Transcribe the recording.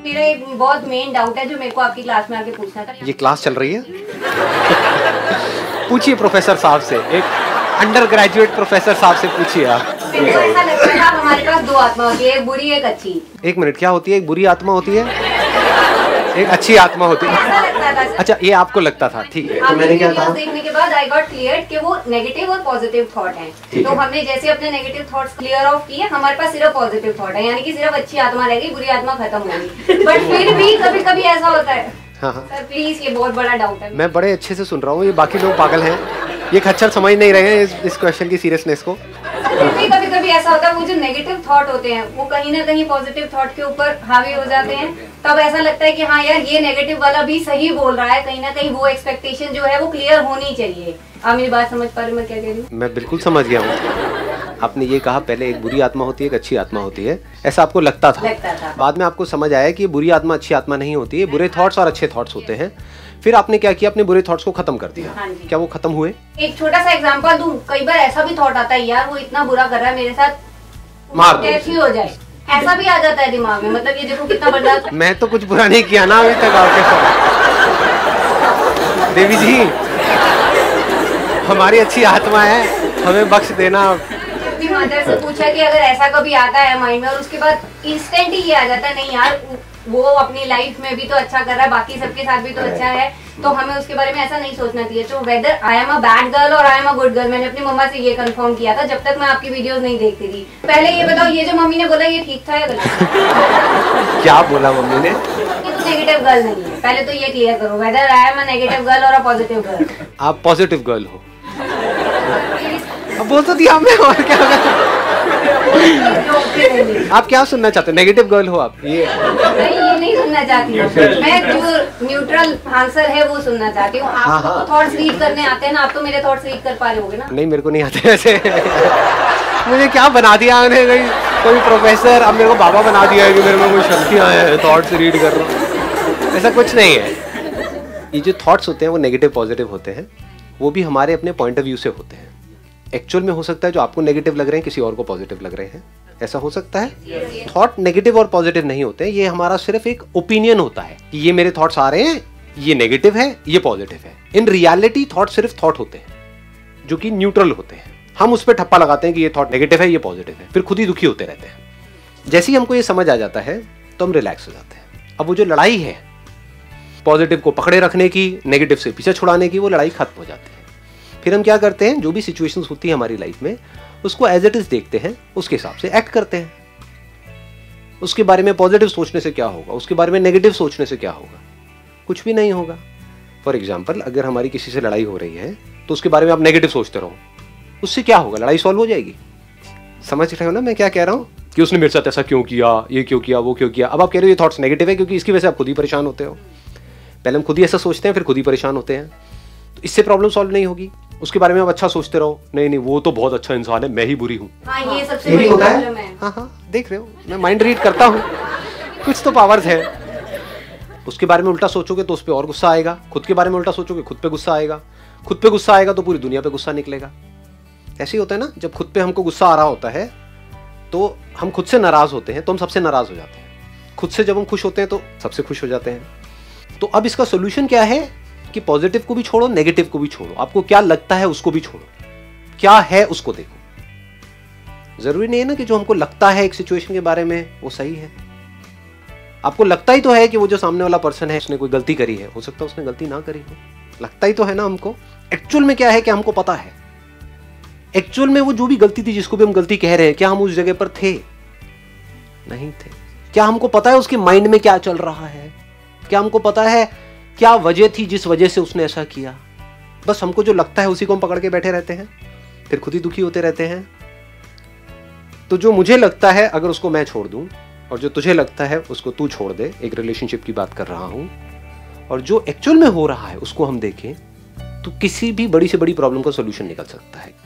मेरा एक बहुत मेन डाउट है जो मेरे को आपकी क्लास में आके पूछना था। ये क्लास चल रही है? पूछिए प्रोफेसर साहब से, एक अंडर ग्रेजुएट प्रोफेसर साहब से पूछिए आप। मेरे को ऐसा लगता है हमारे पास दो आत्मा होती है, एक बुरी एक अच्छी। एक मिनट, क्या होती है? एक बुरी आत्मा होती है, एक अच्छी आत्मा होती है। ऐसा लगता था। अच्छा, ये आपको लगता था, ठीक है। तो मैंने क्या कहा? देखने के बाद आई गॉट क्लियर कि वो नेगेटिव और पॉजिटिव थॉट हैं। तो हमने जैसे अपने नेगेटिव थॉट्स क्लियर ऑफ किए, हमारे पास सिर्फ पॉजिटिव थॉट है, यानी कि सिर्फ अच्छी आत्मा रह गई, बुरी आत्मा खत्म होगी। बट फिर भी कभी कभी ऐसा होता है। हाँ। सर प्लीज, ये बहुत बड़ा डाउट है। मैं बड़े अच्छे से सुन रहा हूँ, ये बाकी लोग पागल हैं, ये खच्चर समझ नहीं रहे हैं इस क्वेश्चन की सीरियसनेस को। कभी कभी ऐसा होता है, वो जो नेगेटिव थॉट होते हैं वो कहीं ना कहीं पॉजिटिव थॉट के ऊपर हावी हो जाते हैं। तब ऐसा लगता है कि हाँ यार, ये नेगेटिव वाला भी सही बोल रहा है, कहीं ना कहीं वो एक्सपेक्टेशन जो है वो क्लियर होनी चाहिए। आप मेरी बात समझ पा रहे हो मैं क्या कह रही हूँ? मैं बिल्कुल समझ गया हूँ। आपने ये कहा पहले एक बुरी आत्मा होती है, एक अच्छी आत्मा होती है, ऐसा आपको लगता था। बाद में आपको समझ आया कि बुरी आत्मा अच्छी आत्मा नहीं होती है, बुरे थॉट्स और अच्छे थॉट्स होते हैं। फिर आपने क्या किया? अपने बुरे थॉट्स को खत्म कर दिया। हाँ, क्या वो खत्म हुए? एक छोटा सा एग्जांपल दूं, कई बार ऐसा भी थॉट आता है यार वो इतना बुरा कर रहा है मेरे साथ, मार दो, डेथ ही हो जाए, ऐसा भी आ जाता है दिमाग में। मतलब ये देखो कितना बड़ा। मैं तो कुछ बुरा नहीं किया ना अभी तक आपके साथ। देवी जी, हमारी अच्छी आत्मा है, हमें बख्श देना। अपनी मदर से पूछा कि अगर ऐसा कभी आता है माइंड में और उसके बाद इंस्टेंट ही ये आ जाता है, नहीं यार वो अपनी लाइफ में भी तो अच्छा कर रहा है, बाकी सबके साथ भी तो अच्छा है, तो हमें उसके बारे में ऐसा नहीं सोचना चाहिए। तो whether I am a bad girl और I am a good girl, मैंने अपनी मम्मा से ये कंफर्म किया था जब तक मैं आपकी वीडियोस नहीं देखती थी। पहले ये बताओ, ये जो मम्मी ने बोला ये ठीक था या गलत? क्या बोला मम्मी ने? तो नेगेटिव गर्ल नहीं है, पहले तो ये क्लियर करो, whether I am a negative girl और अ पॉजिटिव गर्ल। आप पॉजिटिव गर्ल हो। अब बोल तो दिया मैं, और क्या? आप क्या सुनना चाहते हो? नेगेटिव गर्ल हो आप? ये नहीं सुनना चाहती हूँ मैं, जो न्यूट्रल आंसर है वो सुनना चाहती हूँ। आपको तो थॉट्स रीड करने आते हैं ना, आप तो मेरे थॉट्स रीड कर पा रहे होगे ना? नहीं, मेरे को नहीं आते वैसे। मुझे क्या बना दिया उन्हें, कोई प्रोफेसर, अब मेरे को बाबा बना दिया है कि मेरे में कोई शक्तियाँ हैं, थॉट्स रीड कर रहा हूँ। ऐसा कुछ नहीं है। ये जो थॉट्स होते हैं वो नेगेटिव पॉजिटिव होते हैं, वो भी हमारे अपने पॉइंट ऑफ व्यू से होते हैं। एक्चुअल में हो सकता है जो आपको नेगेटिव लग रहे हैं किसी और को पॉजिटिव लग रहे हैं, ऐसा हो सकता है। थॉट नेगेटिव और पॉजिटिव नहीं होते, ये हमारा सिर्फ एक ओपिनियन होता है कि ये मेरे थॉट्स आ रहे हैं, ये नेगेटिव है, ये पॉजिटिव है। इन रियलिटी थॉट सिर्फ थॉट होते हैं जो कि न्यूट्रल होते हैं। हम उस पर ठप्पा लगाते हैं कि ये थॉट नेगेटिव है, ये पॉजिटिव है, फिर खुद ही दुखी होते रहते हैं। जैसे ही हमको ये समझ आ जाता है तो हम रिलैक्स हो जाते हैं। अब वो जो लड़ाई है पॉजिटिव को पकड़े रखने की, नेगेटिव से पीछे छुड़ाने की, वो लड़ाई खत्म हो जाती है। फिर हम क्या करते हैं, जो भी सिचुएशंस होती है हमारी लाइफ में उसको एज इट इज देखते हैं, उसके हिसाब से एक्ट करते हैं। उसके बारे में पॉजिटिव सोचने से क्या होगा, उसके बारे में नेगेटिव सोचने से क्या होगा? कुछ भी नहीं होगा। फॉर एग्जाम्पल, अगर हमारी किसी से लड़ाई हो रही है तो उसके बारे में आप नेगेटिव सोचते रहो, उससे क्या होगा? लड़ाई सॉल्व हो जाएगी। समझ रहे हो ना मैं क्या कह रहा हूँ? कि उसने मेरे साथ ऐसा क्यों किया, ये क्यों किया, वो क्यों किया। अब आप कह रहे हो ये थॉट्स नेगेटिव है क्योंकि इसकी वजह से आप खुद ही परेशान होते हो। पहले हम खुद ही ऐसा सोचते हैं, फिर खुद ही परेशान होते हैं, तो इससे प्रॉब्लम सॉल्व नहीं होगी। उसके बारे में आप अच्छा सोचते रहो, नहीं नहीं वो तो बहुत अच्छा इंसान है, मैं ही बुरी हूँ। हाँ, ये सबसे बड़ी प्रॉब्लम है। हाँ, देख रहे हो, मैं माइंड रीड करता हूँ, कुछ तो पावर्स है। उसके बारे में उल्टा सोचोगे तो उस पर और गुस्सा आएगा, खुद के बारे में उल्टा सोचोगे खुद पे गुस्सा आएगा, खुद पे गुस्सा आएगा तो पूरी दुनिया पे गुस्सा निकलेगा। ऐसे ही होता है ना, जब खुद पे हमको गुस्सा आ रहा होता है तो हम खुद से नाराज होते हैं तो हम सबसे नाराज हो जाते हैं, खुद से जब हम खुश होते हैं तो सबसे खुश हो जाते हैं। तो अब इसका सोल्यूशन क्या है कि पॉजिटिव को भी छोड़ो, नेगेटिव को भी छोड़ो, आपको क्या लगता है उसको भी छोड़ो, क्या है उसको देखो। जरूरी नहीं है ना कि जो हमको लगता है एक सिचुएशन के बारे में वो सही है। आपको लगता ही तो है कि वो जो सामने वाला पर्सन है उसने कोई गलती करी है, हो सकता है उसने गलती ना करी हो, लगता ही तो है ना हमको। एक्चुअल में क्या है कि हमको पता है एक्चुअल में वो जो भी गलती थी, जिसको भी हम गलती कह रहे हैं, क्या हम उस जगह पर थे? नहीं थे। क्या हमको पता है उसके माइंड में क्या चल रहा है? क्या हमको पता है क्या वजह थी जिस वजह से उसने ऐसा किया? बस हमको जो लगता है उसी को हम पकड़ के बैठे रहते हैं, फिर खुद ही दुखी होते रहते हैं। तो जो मुझे लगता है अगर उसको मैं छोड़ दूं और जो तुझे लगता है उसको तू छोड़ दे, एक रिलेशनशिप की बात कर रहा हूं, और जो एक्चुअल में हो रहा है उसको हम देखें, तो किसी भी बड़ी से बड़ी प्रॉब्लम का सॉल्यूशन निकल सकता है।